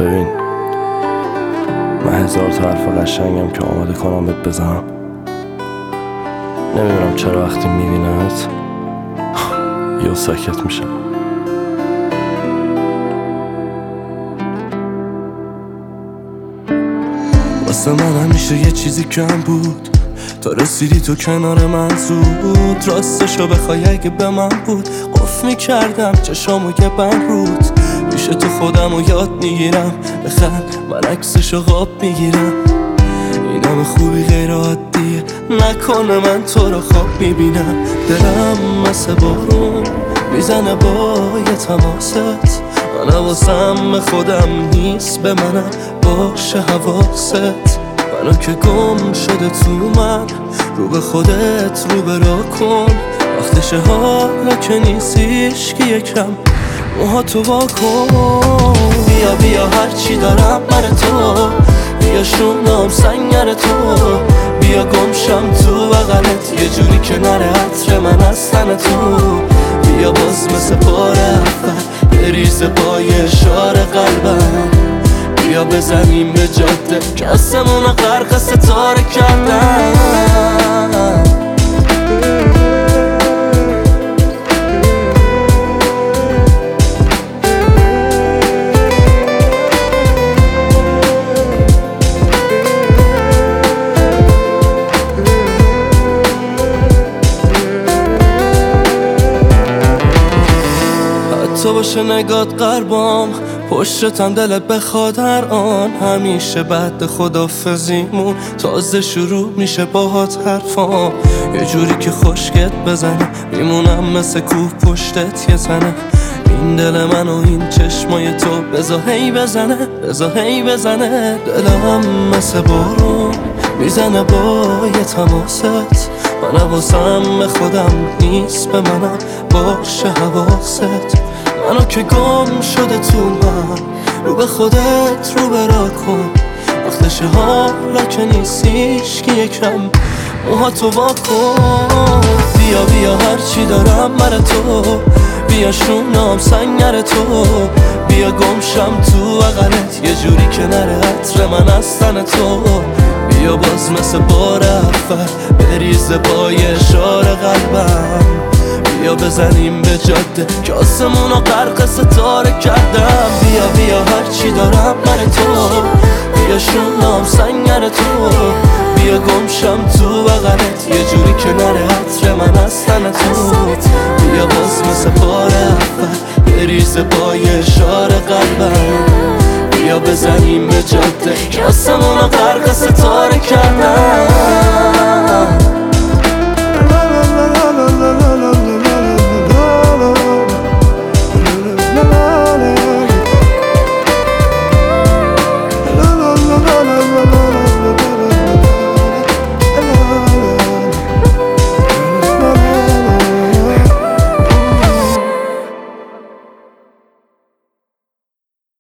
ببین، من هزار تا حرف قشنگم که آماده کنم بهت بزنم. نمیدونم چرا وقتی میبینمت یا ساکت میشم. واسه من همیشه یه چیزی کم بود تا رسیدی تو کنار من زود. راستشو بخوای اگه به من بود قف میکردم چشامو که بند رود. پیش تو خودمو یاد میگیرم بخند، من عکسشو خواب میگیرم. این همه خوبی غیر عادیه، نکنه من تو رو خواب میبینم. دلم مثل بارون میزنه با یه تماست. من حواسم به خودم نیست، به منم باشه حواست. منو که گم شده تو من، رو به خودت رو برا کن. وقتشه حالا که نیستیش که یکم موهاتو وا کن. بیا بیا هرچی دارم من تو، بیا شونم سنگر تو. بیا گمشم تو بغلت یه جوری که نره عطر من از تن تو. بیا باز مثل بار اول بریز پای اشاره قلبم. بیا بزنیم به جاده که آسمون رو غرق ستاره کردن. تو باشه نگات قربام، پشتم دلت بخواد هر آن. همیشه بعد خدافزیمون تازه شروع میشه باهات حرفام. یه جوری که خشکت بزنه میمونم مثل کوه پشتت یه زنه. این دل من و این چشمای تو بزا هی بزنه، بزا هی بزنه. دلم مثل بارون میزنه با یه تماست. من حواسم به خودم نیست، به منم باشه حواست. منو که گم شده تو من، رو به خودت رو برا کن. وقتشه حالا که نیستیش که یکم موهاتو وا کن. بیا بیا هرچی دارم من تو، بیا شونم سنگر تو. بیا گمشم تو بغلت یه جوری که نره عطر من از تن تو. بیا باز مثل بار اول بریز پای اشاره قلبم. بیا بزنیم به جاده که آسمون رو غرق ستاره کردم. بیا بیا هرچی دارم من تو، بیا شونم سنگر تو. بیا گمشم تو بغلت یه جوری که نره عطر من از تن تو. بیا باز مثل بار اول بریز پای اشاره قلبم. بیا بزنیم به جاده که آسمون رو غرق ستاره